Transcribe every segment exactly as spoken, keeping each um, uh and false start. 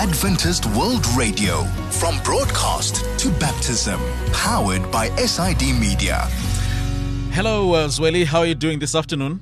Adventist World Radio, from broadcast to baptism, powered by S I D Media. Hello, uh, Zweli. How are you doing this afternoon?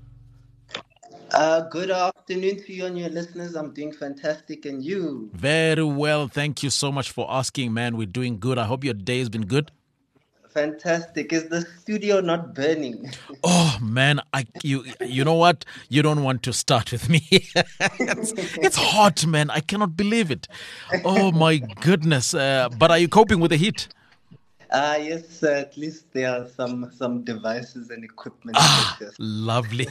Uh, good afternoon to you and your listeners. I'm doing fantastic, and you? Very well. Thank you so much for asking, man. We're doing good. I hope your day has been good. Fantastic. Is the studio not burning? Oh man, I you you know what? You don't want to start with me. it's, it's hot, man. I cannot believe it. Oh my goodness. Uh, but are you coping with the heat? Uh, yes, uh, at least there are some some devices and equipment. Ah, lovely.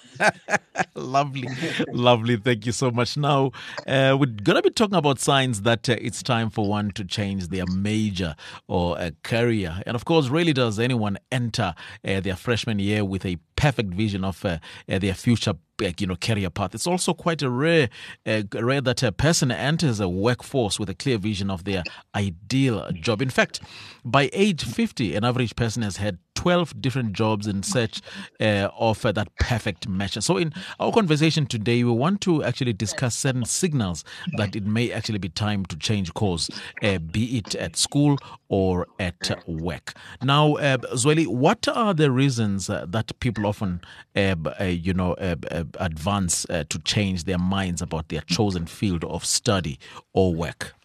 lovely, lovely. Thank you so much. Now, uh, we're going to be talking about signs that uh, it's time for one to change their major or a career. And of course, really does anyone enter uh, their freshman year with a perfect vision of uh, uh, their future you know, career path. It's also quite a rare, uh, rare that a person enters a workforce with a clear vision of their ideal job. In fact, by age fifty, an average person has had twelve different jobs in search uh, of uh, that perfect match. So in our conversation today, we want to actually discuss certain signals that it may actually be time to change course, uh, be it at school or at uh, work. Now, uh, Zweli, what are the reasons uh, that people often, uh, uh, you know, uh, uh, advance uh, to change their minds about their chosen field of study or work?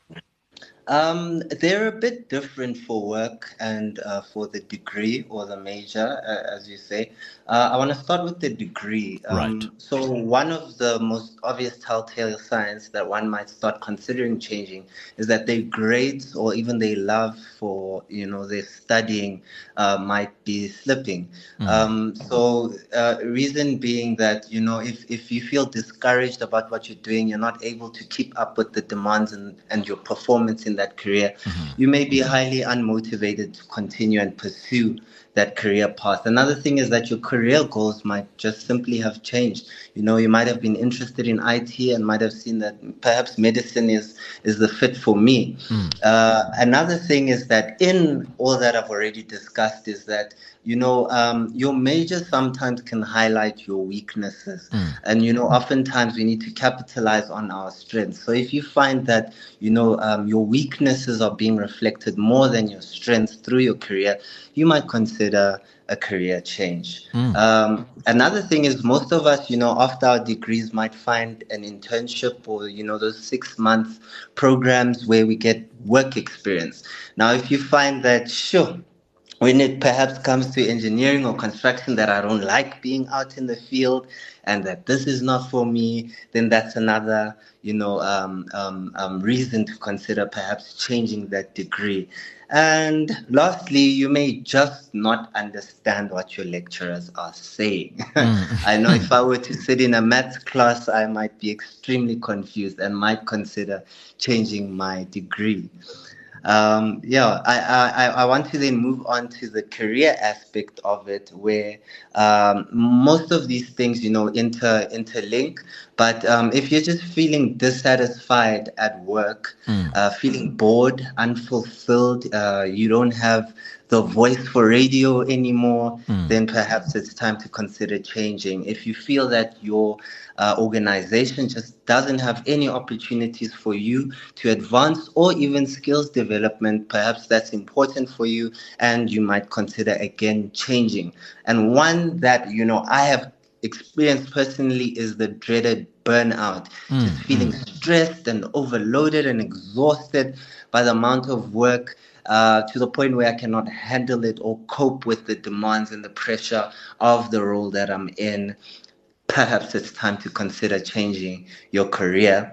Um, they're a bit different for work and uh, for the degree or the major, uh, as you say. Uh, I want to start with the degree. Um, Right. So one of the most obvious telltale signs that one might start considering changing is that their grades or even their love for, you know, their studying uh, might be slipping. Mm. Um, so uh, reason being that, you know, if, if you feel discouraged about what you're doing, you're not able to keep up with the demands and, and your performance in that career, Mm-hmm. you may be highly unmotivated to continue and pursue that career path. Another thing is that your career goals might just simply have changed. You know, you might have been interested in I T and might have seen that perhaps medicine is, is the fit for me. Mm. Uh, another thing is that in all that I've already discussed is that, you know, um, your major sometimes can highlight your weaknesses. Mm. And, you know, oftentimes we need to capitalize on our strengths. So if you find that, you know, um, your weaknesses are being reflected more than your strengths through your career, you might consider a career change. Mm. Um, another thing is most of us, you know, after our degrees might find an internship or, you know, those six month programs where we get work experience. Now, if you find that, sure, when it perhaps comes to engineering or construction that I don't like being out in the field and that this is not for me, then that's another, you know, um, um, um, reason to consider perhaps changing that degree. And lastly, you may just not understand what your lecturers are saying. Mm. I know if I were to sit in a maths class, I might be extremely confused and might consider changing my degree. Um, yeah, I, I, I want to then move on to the career aspect of it, where um, most of these things, you know, inter interlink. But um, if you're just feeling dissatisfied at work, Mm. uh, feeling bored, unfulfilled, uh, you don't have the voice for radio anymore, Mm. then perhaps it's time to consider changing. If you feel that your uh, organization just doesn't have any opportunities for you to advance or even skills development, perhaps that's important for you and you might consider again changing. And one that, you know, I have experienced personally is the dreaded burnout, Mm. just feeling Mm. stressed and overloaded and exhausted by the amount of work. Uh, to the point where I cannot handle it or cope with the demands and the pressure of the role that I'm in. Perhaps it's time to consider changing your career.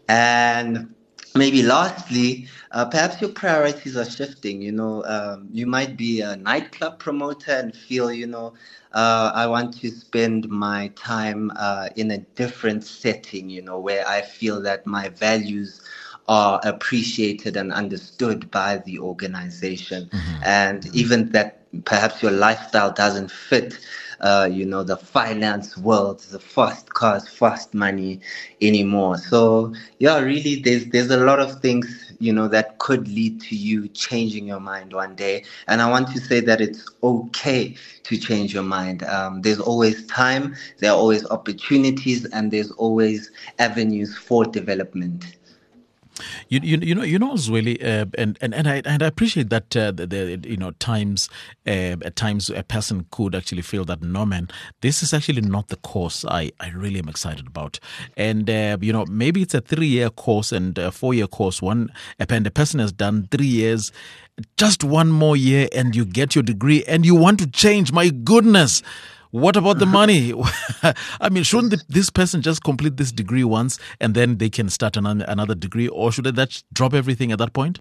And maybe lastly, uh, perhaps your priorities are shifting. You know, um, you might be a nightclub promoter and feel, you know, uh, I want to spend my time uh, in a different setting, you know, where I feel that my values are appreciated and understood by the organization. Mm-hmm. And even that perhaps your lifestyle doesn't fit, uh, you know, the finance world, the fast cars, fast money anymore. So yeah, really, there's there's a lot of things, you know, that could lead to you changing your mind one day. And I want to say that it's okay to change your mind. Um, there's always time, there are always opportunities, and there's always avenues for development. You, you, you know, you know, Zweli, uh, and and and I and I appreciate that. Uh, the, the you know times uh, at times a person could actually feel that no man, this is actually not the course I, I really am excited about. And uh, you know, maybe it's a three year course and a four year course. One and the person has done three years, just one more year, and you get your degree, and you want to change. My goodness. What about the money? I mean, shouldn't this person just complete this degree once and then they can start another, another degree, or should they that drop everything at that point?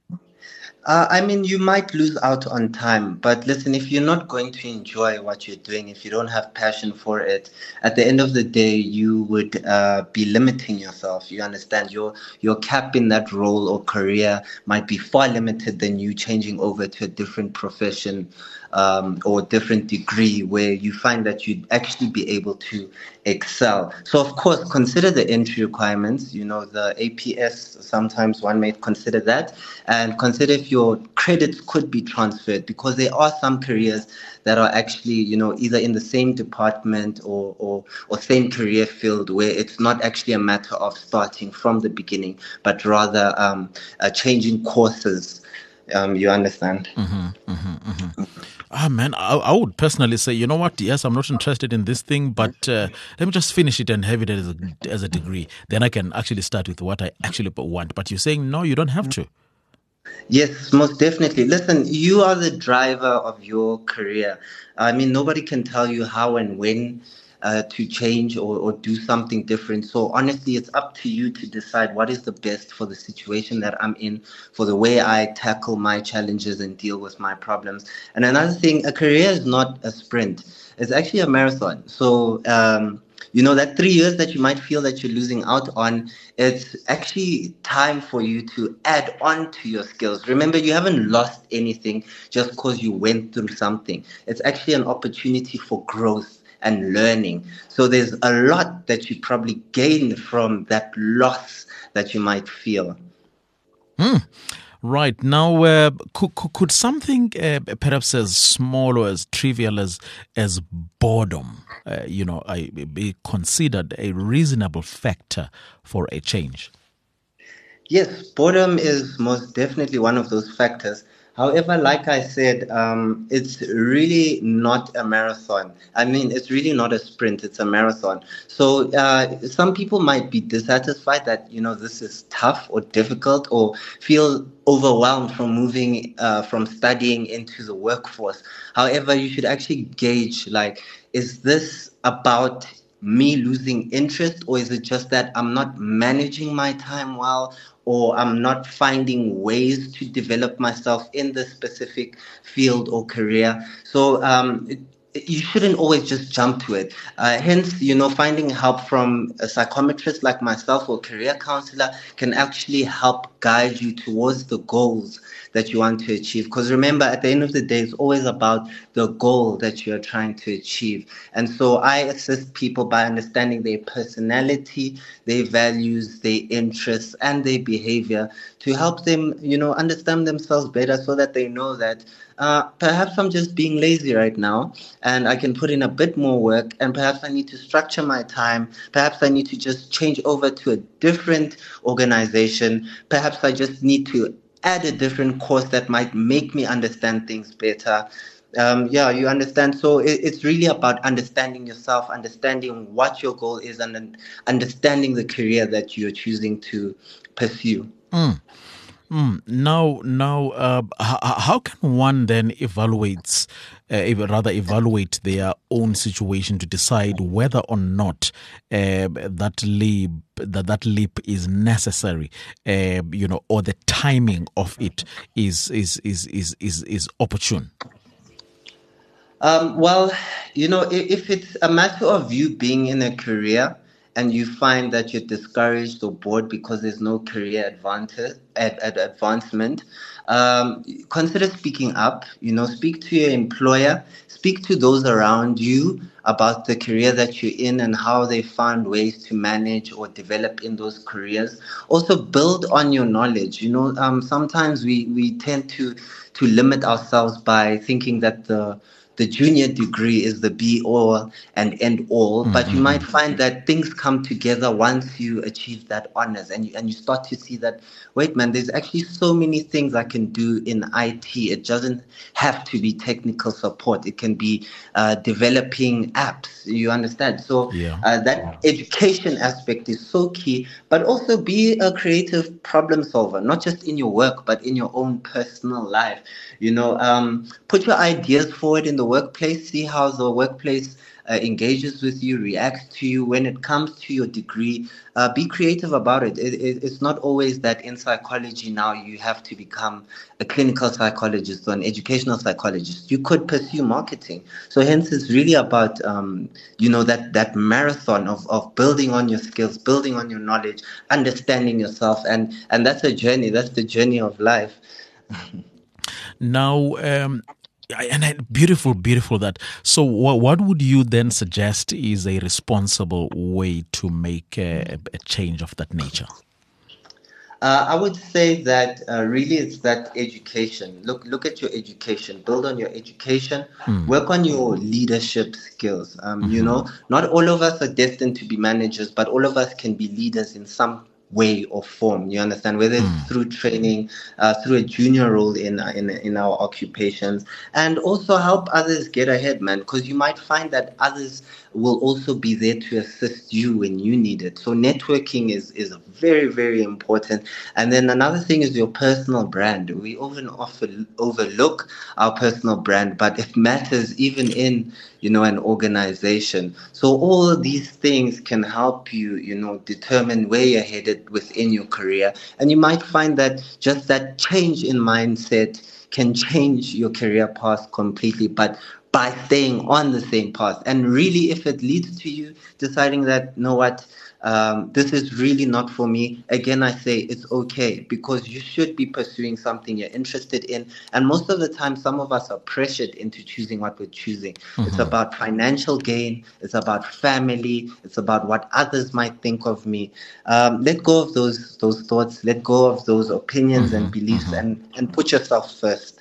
Uh, I mean, you might lose out on time, but listen, if you're not going to enjoy what you're doing, if you don't have passion for it, at the end of the day, you would uh, be limiting yourself. You understand? Your your cap in that role or career might be far limited than you changing over to a different profession um, or different degree where you find that you'd actually be able to excel. So, of course, consider the entry requirements. You know, the A P S, sometimes one may consider that, and consider if your credits could be transferred, because there are some careers that are actually, you know, either in the same department or, or, or same career field where it's not actually a matter of starting from the beginning, but rather um, uh, changing courses. Um, you understand? Mm-hmm, mm-hmm, mm-hmm. Ah, man, I, I would personally say, you know what? Yes, I'm not interested in this thing, but uh, let me just finish it and have it as a, as a degree. Then I can actually start with what I actually want. But you're saying, no, you don't have to. Yes, most definitely. Listen, you are the driver of your career. I mean, nobody can tell you how and when uh, to change or, or do something different. So honestly, it's up to you to decide what is the best for the situation that I'm in, for the way I tackle my challenges and deal with my problems. And another thing, a career is not a sprint. It's actually a marathon. So, um, you know, that three years that you might feel that you're losing out on, it's actually time for you to add on to your skills. Remember, you haven't lost anything just because you went through something. It's actually an opportunity for growth and learning. So there's a lot that you probably gain from that loss that you might feel. Hmm. Right. Now, uh, could, could something uh, perhaps as small or as trivial as as boredom, uh, you know, I, be considered a reasonable factor for a change? Yes, boredom is most definitely one of those factors. However, like I said, um, it's really not a marathon. I mean, it's really not a sprint, it's a marathon. So uh, some people might be dissatisfied that, you know, this is tough or difficult or feel overwhelmed from moving uh, from studying into the workforce. However, you should actually gauge, like, is this about me losing interest, or is it just that I'm not managing my time well, or I'm not finding ways to develop myself in this specific field or career? So um, it, you shouldn't always just jump to it. Uh, hence, you know, finding help from a psychometrist like myself or career counselor can actually help guide you towards the goals that you want to achieve. Because remember, at the end of the day, it's always about the goal that you're trying to achieve. And so I assist people by understanding their personality, their values, their interests, and their behavior to help them, you know, understand themselves better, so that they know that uh, perhaps I'm just being lazy right now and I can put in a bit more work, and perhaps I need to structure my time. Perhaps I need to just change over to a different organization. Perhaps I just need to add a different course that might make me understand things better. Um, yeah, you understand. So it, it's really about understanding yourself, understanding what your goal is, and then understanding the career that you're choosing to pursue. Mm. Mm. Now, now, uh, h- how can one then evaluate, uh, rather evaluate their own situation to decide whether or not uh, that leap that that leap is necessary, uh, you know, or the timing of it is is is is is, is opportune? Um, well, you know, if, if it's a matter of you being in a career and you find that you're discouraged or bored because there's no career advantage, ad, ad, advancement, um, consider speaking up. You know, speak to your employer, speak to those around you about the career that you're in and how they found ways to manage or develop in those careers. Also, build on your knowledge. You know, um, sometimes we, we tend to to limit ourselves by thinking that the the junior degree is the be all and end all, mm-hmm. but you might find that things come together once you achieve that honors, and you, and you start to see that, wait, man, there's actually so many things I can do in I T. It doesn't have to be technical support. It can be uh, developing apps, you understand? So yeah. uh, that education aspect is so key, but also be a creative problem solver, not just in your work, but in your own personal life. You know, um, put your ideas forward in the workplace, see how the workplace uh, engages with you, reacts to you. When it comes to your degree, uh, be creative about it. It, it. It's not always that in psychology now you have to become a clinical psychologist or an educational psychologist. You could pursue marketing. So hence it's really about, um, you know, that, that marathon of, of building on your skills, building on your knowledge, understanding yourself. And, and that's a journey. That's the journey of life. Now, um, and I, beautiful, beautiful that. So what, what would you then suggest is a responsible way to make a, a change of that nature? Uh, I would say that uh, really it's that education. Look, look at your education. Build on your education. Mm. Work on your leadership skills. Um, mm-hmm. You know, not all of us are destined to be managers, but all of us can be leaders in some way or form. You understand? Whether it's mm. through training, uh, through a junior role in in in our occupations, and also help others get ahead, man. Because you might find that others will also be there to assist you when you need it. So networking is is very, very important. And then another thing is your personal brand. We often often overlook our personal brand, but it matters even in, you know, an organization. So all of these things can help you, you know, determine where you're headed within your career. And you might find that just that change in mindset can change your career path completely, but by staying on the same path. And really, if it leads to you deciding that, you know what, um, this is really not for me, again, I say it's okay, because you should be pursuing something you're interested in. And most of the time, some of us are pressured into choosing what we're choosing. Mm-hmm. It's about financial gain. It's about family. It's about what others might think of me. Um, let go of those those thoughts. Let go of those opinions mm-hmm. and beliefs, mm-hmm. and, and put yourself first.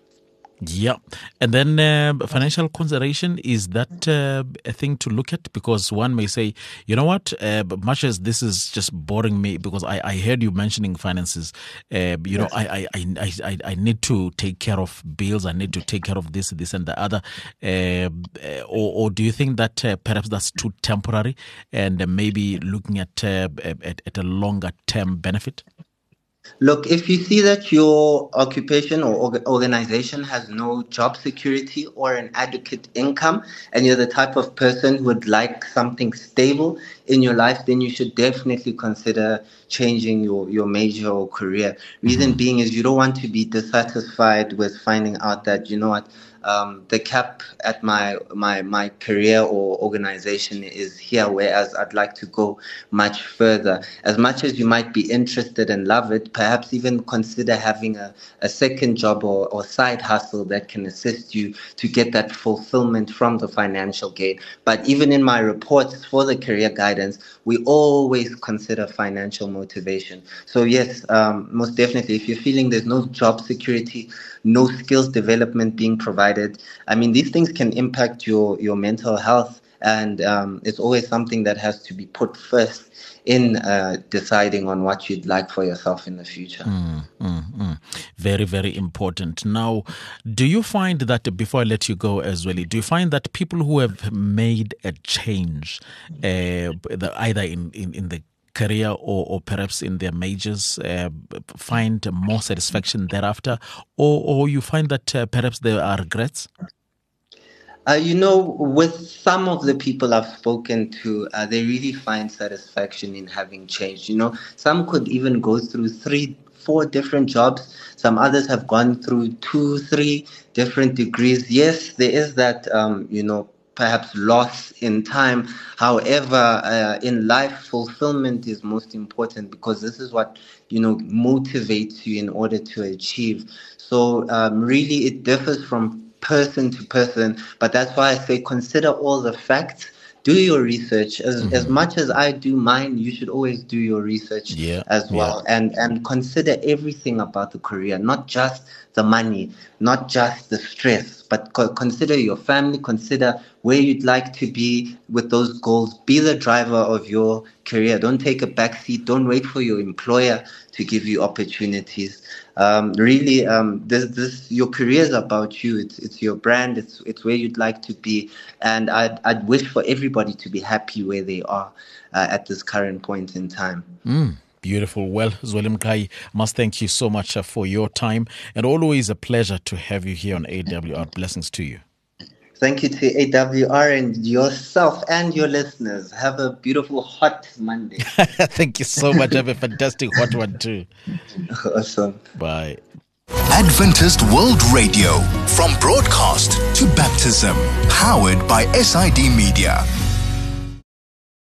Yeah. And then uh, financial consideration, is that uh, a thing to look at? Because one may say, you know what, uh, much as this is just boring me, because I, I heard you mentioning finances, uh, you yes. know, I, I, I, I, I need to take care of bills. I need to take care of this, this and the other. Uh, or, or do you think that uh, perhaps that's too temporary and uh, maybe looking at, uh, at, at a longer term benefit? Look, if you see that your occupation or organization has no job security or an adequate income, and you're the type of person who would like something stable in your life, then you should definitely consider changing your, your major or career. Reason mm-hmm. being is you don't want to be dissatisfied with finding out that, you know what, Um, the cap at my my my career or organization is here, whereas I'd like to go much further. As much as you might be interested and love it, perhaps even consider having a, a second job or, or side hustle that can assist you to get that fulfillment from the financial gain. But even in my reports for the career guidance, we always consider financial motivation. So yes, um, most definitely, if you're feeling there's no job security, no skills development being provided, I mean, these things can impact your, your mental health. And um, it's always something that has to be put first in uh, deciding on what you'd like for yourself in the future. Mm, mm, mm. Very, very important. Now, do you find that, before I let you go as well, do you find that people who have made a change, uh, either in, in, in the career or, or perhaps in their majors, uh, find more satisfaction thereafter, or, or you find that uh, perhaps there are regrets? Uh, you know, with some of the people I've spoken to, uh, they really find satisfaction in having changed. You know, some could even go through three, four different jobs. Some others have gone through two, three different degrees. Yes, there is that, um, you know, perhaps loss in time. However, uh, in life, fulfillment is most important, because this is what, you know, motivates you in order to achieve. So um, really, it differs from person to person, but that's why I say consider all the facts. Do your research. As mm-hmm. as much as I do mine, you should always do your research yeah, as well, yeah. and and consider everything about the career, not just the money, not just the stress, but co- consider your family, consider where you'd like to be with those goals. Be the driver of your career. Don't take a backseat. Don't wait for your employer to give you opportunities. Um, really, um, this, this, your career is about you. It's, it's your brand. It's, it's where you'd like to be. And I'd, I'd wish for everybody to be happy where they are uh, at this current point in time. Mm. Beautiful. Well, Zweli Mqhayi, must thank you so much uh, for your time, and always a pleasure to have you here on A W R. Blessings to you. Thank you to A W R and yourself and your listeners. Have a beautiful hot Monday. Thank you so much. Have a fantastic hot one too. Awesome. Bye. Adventist World Radio, from broadcast to baptism, powered by S I D Media.